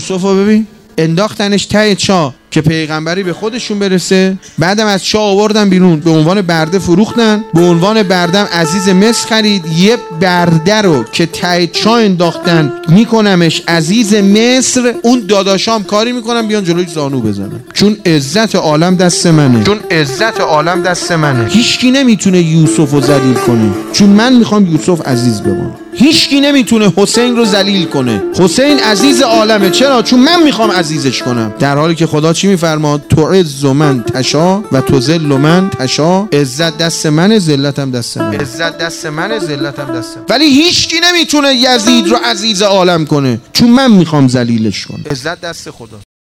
یوسف رو ببین، انداختنش ته چاه که پیغمبری به خودشون برسه. بعدم از چاه آوردن بیرون، به عنوان برده فروختن. به عنوان بردم عزیز مصر خرید. یه برده رو که ته چاه انداختن میکنمش عزیز مصر، اون داداشام کاری میکنن بیان جلوی زانو بزنن، چون عزت عالم دست منه، چون عزت عالم دست منه. هیچکی نمیتونه یوسف رو ذلیل کنه، چون من میخوام یوسف عزیز بمونه. هیچکی نمیتونه حسین رو ذلیل کنه، حسین عزیز عالمه. چرا؟ چون من میخوام عزیزش کنم. در حالی که خدا چی میفرماد؟ تعز من تشا و تذل من تشا. عزت دست منه، ذلتم دست منه. عزت دست منه، ذلتم دست منه. ولی هیچکی نمیتونه یزید رو عزیز عالم کنه، چون من میخوام ذلیلش کنم. عزت دست خدا.